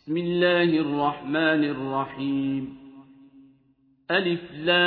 بسم الله الرحمن الرحيم ألف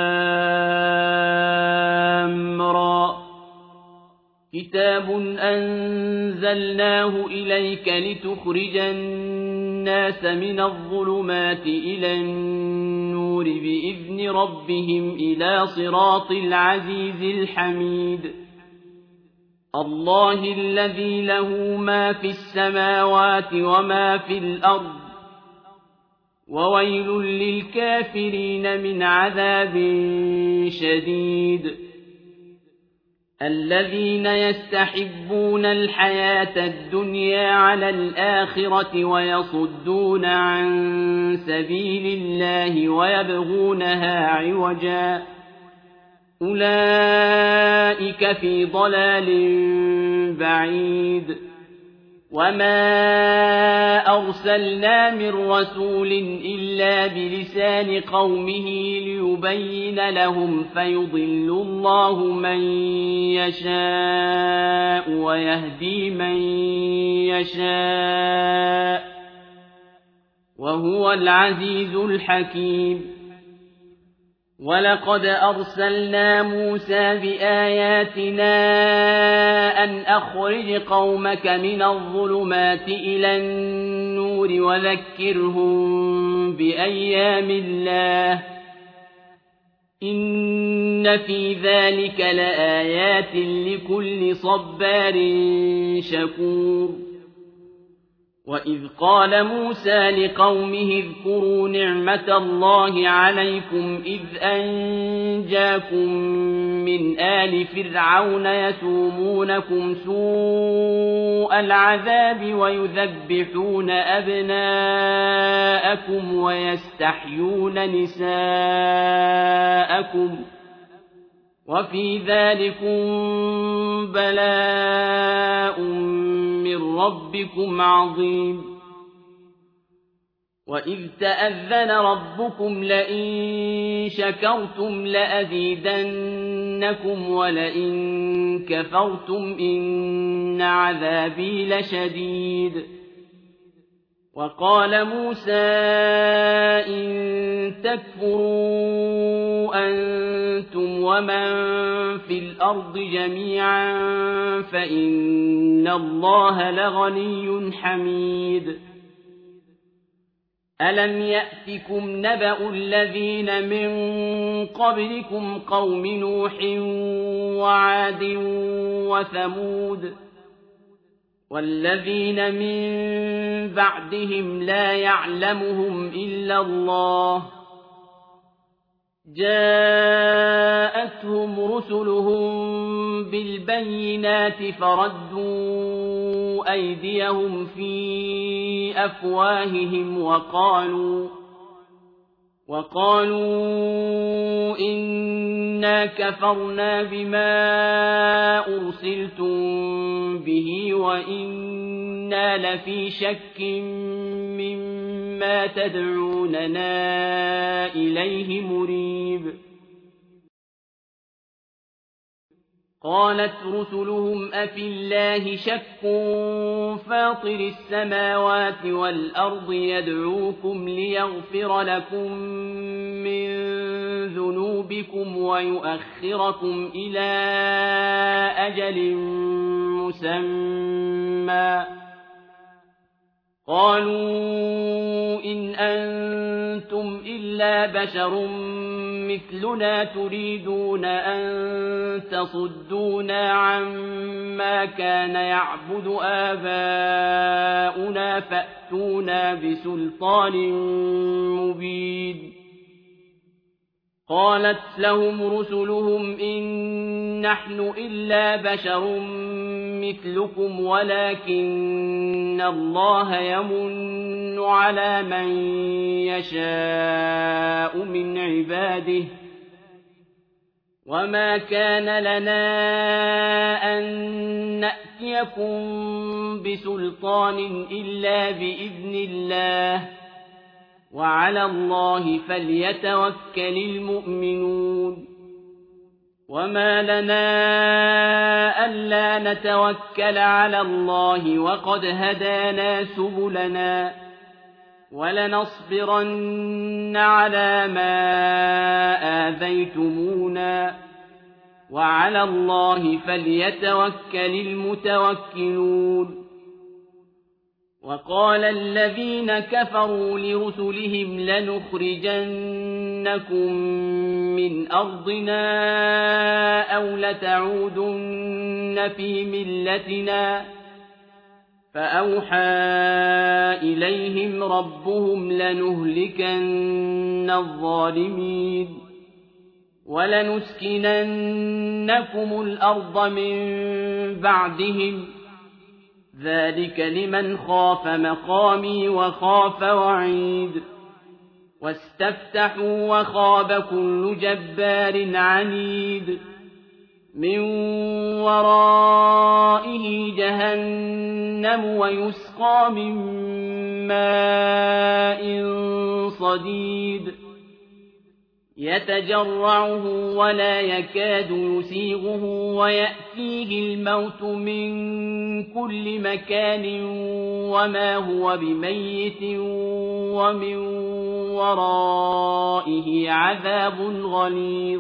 لام را كتاب أنزلناه إليك لتخرج الناس من الظلمات إلى النور بإذن ربهم إلى صراط العزيز الحميد الله الذي له ما في السماوات وما في الأرض وويل للكافرين من عذاب شديد الذين يستحبون الحياة الدنيا على الآخرة ويصدون عن سبيل الله ويبغونها عوجا أولئك في ضلال بعيد وما أرسلنا من رسول إلا بلسان قومه ليبين لهم فيضل الله من يشاء ويهدي من يشاء وهو العزيز الحكيم ولقد أرسلنا موسى بآياتنا أن أخرج قومك من الظلمات إلى النور وذكرهم بأيام الله إن في ذلك لآيات لكل صبار شكور وإذ قال موسى لقومه اذكروا نعمة الله عليكم إذ أنجاكم من آل فرعون يسومونكم سوء العذاب ويذبحون أبناءكم ويستحيون نساءكم وفي ذلكم بلاء من ربكم عظيم وإذ تأذن ربكم لئن شكرتم لأزيدنكم ولئن كفرتم إن عذابي لشديد وقال موسى إن تكفروا أنتم ومن في الأرض جميعا فإن الله لغني حميد ألم يأتكم نبأ الذين من قبلكم قوم نوح وعاد وثمود والذين من بعدهم لا يعلمهم إلا الله جاءتهم رسلهم بالبينات فردوا أيديهم في أفواههم وقالوا إنا كفرنا بما أرسلتم به وإنا لفي شك مما تدعوننا إليه مريب قالت رسلهم أفي الله شك فاطر السماوات والأرض يدعوكم ليغفر لكم من ذنوبكم ويؤخركم إلى أجل مسمى قالوا إن أنتم إلا بشر مثلنا تريدون أن تصدونا عما كان يعبد آباؤنا فأتونا بسلطان مبين قالت لهم رسلهم إن نحن إلا بشر مثلكم ولكن الله يمن على من يشاء من عباده وما كان لنا أن نأتيكم بسلطان إلا بإذن الله وعلى الله فليتوكل المؤمنون وما لنا ألا نتوكل على الله وقد هدانا سبلنا وَلَنَصْبِرَنَّ عَلَىٰ مَا آذَيْتُمُونَا ۚ وَعَلَى اللَّهِ فَلْيَتَوَكَّلِ الْمُتَوَكِّلُونَ وَقَالَ الَّذِينَ كَفَرُوا لِرُسُلِهِمْ لَنُخْرِجَنَّكُم مِّنْ أَرْضِنَا أَوْ لَتَعُودُنَّ فِي مِلَّتِنَا ۖ فَأَوْحَىٰ إِلَيْهِمْ رَبُّهُمْ لَنُهْلِكَنَّ الظَّالِمِينَ وَلَنُسْكِنَنَّكُمُ الْأَرْضَ مِن بَعْدِهِمْ ۚ ذَٰلِكَ لِمَنْ خَافَ مَقَامِي وَخَافَ وَعِيدِ وَاسْتَفْتَحُوا وَخَابَ كُلُّ جَبَّارٍ عَنِيدٍ مِّن وَرَائِهِ جَهَنَّمُ وَيُسْقَىٰ مِن مَّاءٍ صَدِيدٍ يَتَجَرَّعُهُ وَلَا يَكَادُ يُسِيغُهُ وَيَأْتِيهِ الْمَوْتُ مِن كُلِّ مَكَانٍ وَمَا هُوَ بِمَيِّتٍ وَمِن وَرَائِهِ عَذَابٌ غَلِيظٌ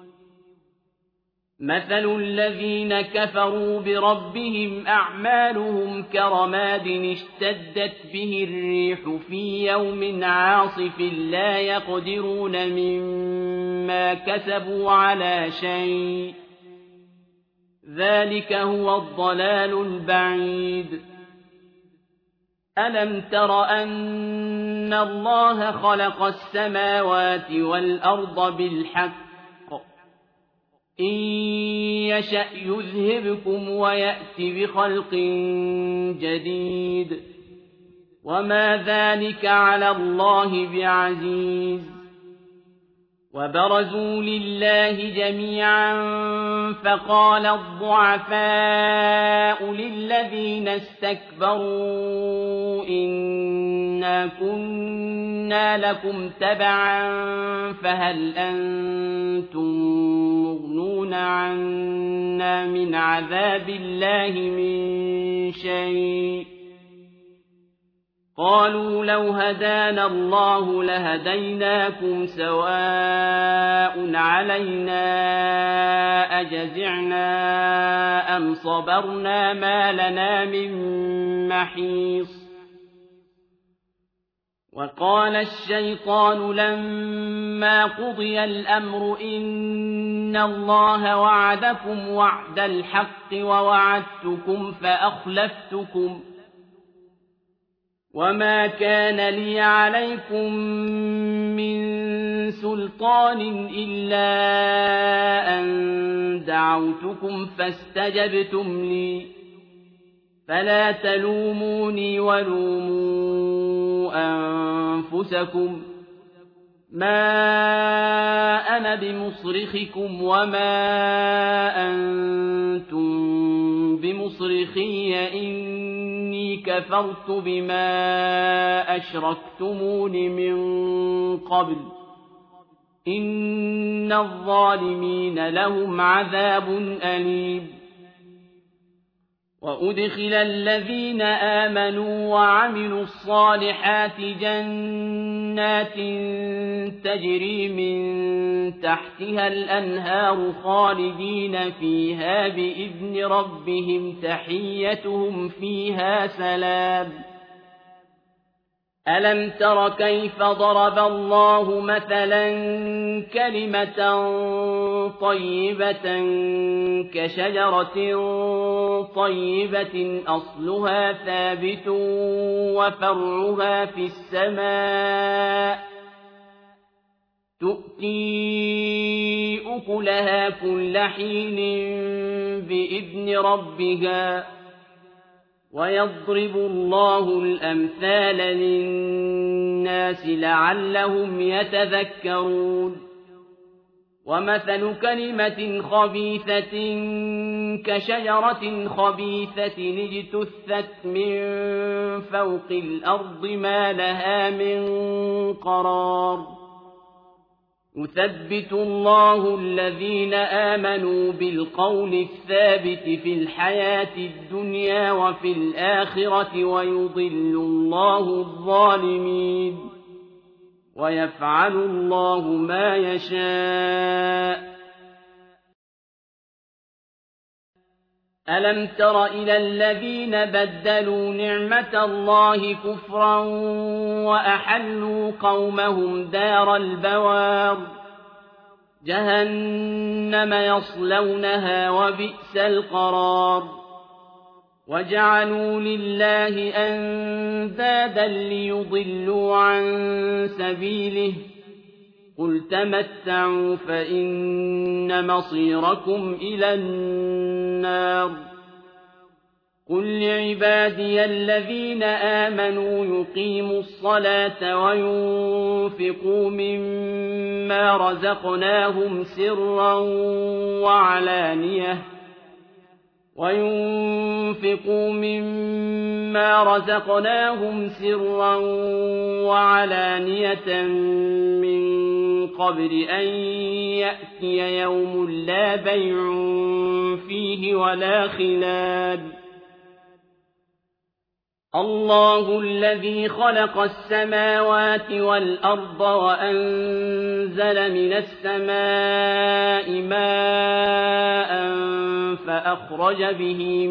مَثَلُ الَّذِينَ كَفَرُوا بِرَبِّهِمْ أَعْمَالُهُمْ كَرَمَادٍ اشْتَدَّتْ بِهِ الرِّيحُ فِي يَوْمٍ عَاصِفٍ لَّا يَقْدِرُونَ مِمَّا كَسَبُوا عَلَىٰ شَيْءٍ ۚ ذَٰلِكَ هُوَ الضَّلَالُ الْبَعِيدُ أَلَمْ تَرَ أَنَّ اللَّهَ خَلَقَ السَّمَاوَاتِ وَالْأَرْضَ بِالْحَقِّ إِن يَشَأْ يُذْهِبْكُمْ وَيَأْتِ بِخَلْقٍ جَدِيدٍ وَمَا ذَٰلِكَ عَلَى اللَّهِ بِعَزِيزٍ وَبَرَزُوا لِلَّهِ جَمِيعًا فَقَالَ الضُّعَفَاءُ لِلَّذِينَ اسْتَكْبَرُوا إِنَّا كُنَّا لَكُمْ تَبَعًا فَهَلْ أَنتُم مُّغْنُونَ عَنَّا مِنْ عَذَابِ اللَّهِ مِن شَيْءٍ ۚ قَالُوا لَوْ هَدَانَا اللَّهُ لَهَدَيْنَاكُمْ سَوَاءٌ عَلَيْنَا أَجَزِعْنَا أَمْ صَبَرْنَا مَا لَنَا مِن مَّحِيصٍ وَقَالَ الشَّيْطَانُ لَمَّا قُضِيَ الْأَمْرُ إِنَّ اللَّهَ وَعَدَكُمْ وَعْدَ الْحَقِّ وَوَعَدتُّكُمْ فَأَخْلَفْتُكُمْ ۖ وَمَا كَانَ لِيَ عَلَيْكُم مِّن سُلْطَانٍ إِلَّا أَن دَعَوْتُكُمْ فَاسْتَجَبْتُمْ لِي ۖ فَلَا تَلُومُونِي وَلُومُوا أَنفُسَكُم ۖ مَّا أَنَا بِمُصْرِخِكُمْ وَمَا أَنتُم بِمُصْرِخِيَّ ۖ إِنِّي كَفَرْتُ بِمَا أَشْرَكْتُمُونِ مِن قَبْلُ ۗ إِنَّ الظَّالِمِينَ لَهُمْ عَذَابٌ أَلِيمٌ وَأُدْخِلَ الَّذِينَ آمَنُوا وَعَمِلُوا الصَّالِحَاتِ جَنَّاتٍ تَجْرِي مِن تَحْتِهَا الْأَنْهَارُ خَالِدِينَ فِيهَا بِإِذْنِ رَبِّهِمْ تَحِيَّتُهُمْ فِيهَا سَلَامٌ أَلَمْ تَرَ كَيْفَ ضَرَبَ اللَّهُ مَثَلًا كَلِمَةً طَيِّبَةً كَشَجَرَةٍ طَيِّبَةٍ أَصْلُهَا ثَابِتٌ وَفَرْعُهَا فِي السَّمَاءِ تُؤْتِي أُكُلَهَا كُلَّ حِينٍ بِإِذْنِ رَبِّهَا ۗ وَيَضْرِبُ اللَّهُ الْأَمْثَالَ لِلنَّاسِ لَعَلَّهُمْ يَتَذَكَّرُونَ وَمَثَلُ كَلِمَةٍ خَبِيثَةٍ كَشَجَرَةٍ خَبِيثَةٍ اجْتُثَّتْ مِن فَوْقِ الْأَرْضِ مَا لَهَا مِن قَرَارٍ يثبت الله الذين آمنوا بالقول الثابت في الحياة الدنيا وفي الآخرة ويضل الله الظالمين ويفعل الله ما يشاء. ألم تر إلى الذين بدلوا نعمة الله كفرا وأحلوا قومهم دار البوار جهنم يصلونها وبئس القرار وجعلوا لله أندادا ليضلوا عن سبيله قل تمتعوا فإن مصيركم إلى النار قل لعبادي الذين آمنوا يقيموا الصلاة وينفقوا مما رزقناهم سرا وعلانية من قبل أن يأتي يوم لا بيع فيه ولا خلال الله الذي خلق السماوات والأرض وأنزل من السماء ماء فأخرج به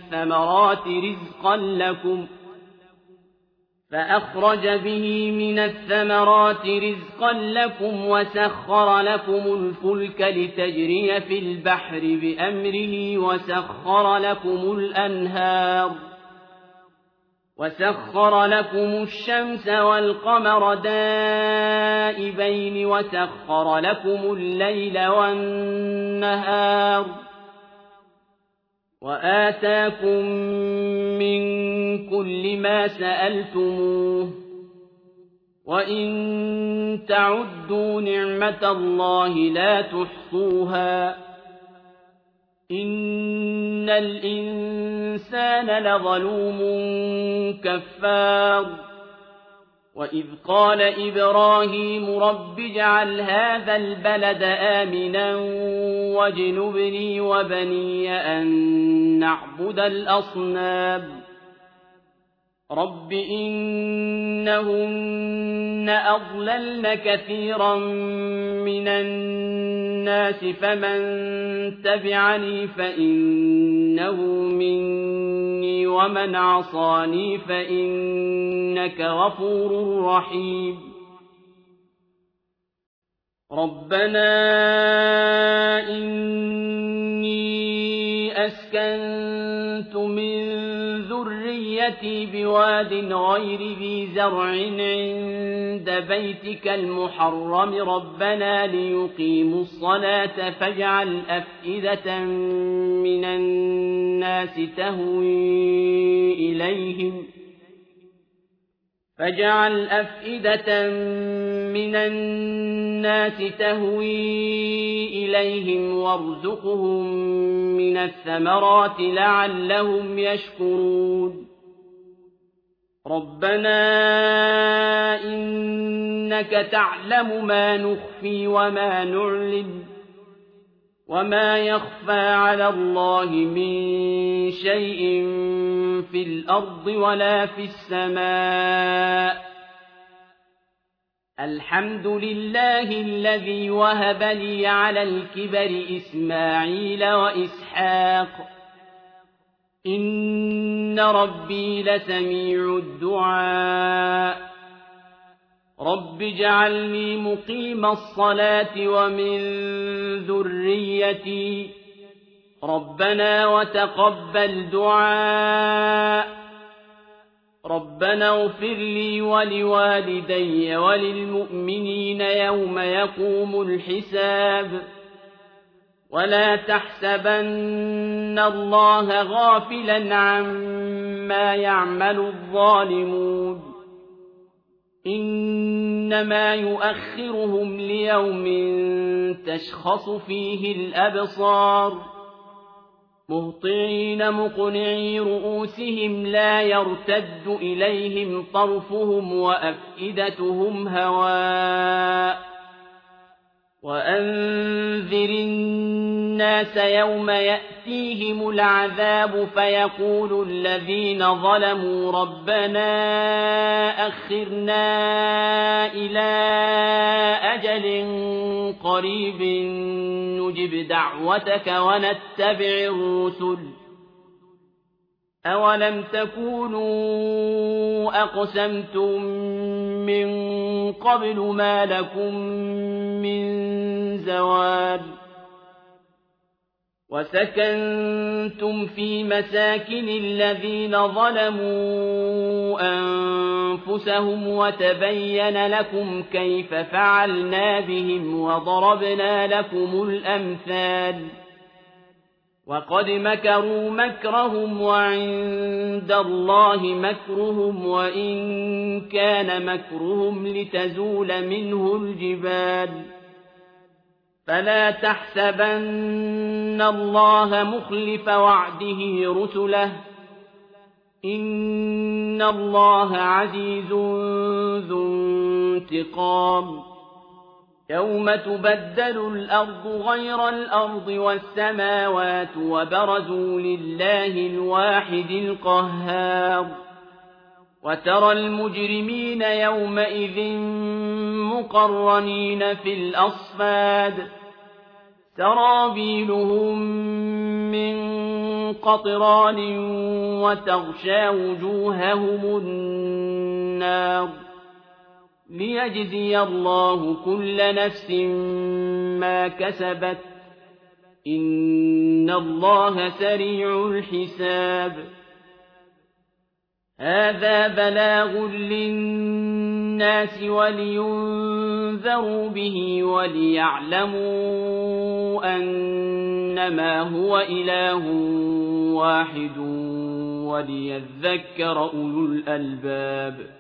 من الثمرات رزقا لكم وسخر لكم الفلك لتجري في البحر بأمره وسخر لكم الشمس والقمر دائبين وسخر لكم الليل والنهار وآتاكم من كل ما سألتموه وإن تعدوا نعمة الله لا تحصوها إن الإنسان لظلوم كفار وإذ قال إبراهيم رب اجعل هذا البلد آمنا واجنبني وبني أن نعبد الأصنام رب إنهن أضللن كثيرا من الناس فمن تبعني فإنه مني ومن عصاني فإنك غفور رحيم ربنا إني أسكنت من ذريتي بواد غير ذي زرع عند بيتك المحرم ربنا ليقيموا الصلاة فاجعل أفئدة من الناس تهوي إليهم وارزقهم من الثمرات لعلهم يشكرون ربنا إنك تعلم ما نخفي وما نعلن وما يخفى على الله من شيء في الأرض ولا في السماء الحمد لله الذي وهب لي على الكبر إسماعيل وإسحاق إن ربي لسميع الدعاء رب اجعلني مقيم الصلاة ومن ذريتي ربنا وتقبل دعاء ربنا اغفر لي ولوالدي وللمؤمنين يوم يقوم الحساب ولا تحسبن الله غافلا عما يعمل الظالمون إنما يؤخرهم ليوم تشخص فيه الأبصار مهطعين مقنعي رؤوسهم لا يرتد إليهم طرفهم وأفئدتهم هواء وأنذر الناس يوم يأتيهم العذاب فيقول الذين ظلموا ربنا أخرنا إلى أجل قريب نجب دعوتك ونتبع الرسل أولم تكونوا أقسمتم من قبل ما لكم من زوال وسكنتم في مساكن الذين ظلموا أنفسهم وتبين لكم كيف فعلنا بهم وضربنا لكم الأمثال وقد مكروا مكرهم وعند الله مكرهم وإن كان مكرهم لتزول منه الجبال فلا تحسبن الله مخلف وعده رسله إن الله عزيز ذو انتقام يوم تبدل الأرض غير الأرض والسماوات وبرزوا لله الواحد القهار وترى المجرمين يومئذ مقرنين في الأصفاد سرابيلهم من قطران وتغشى وجوههم النار ليجزي الله كل نفس ما كسبت إن الله سريع الحساب هذا بلاغ للناس ولينذروا به وليعلموا أنما هو إله واحد وليذكر أولو الألباب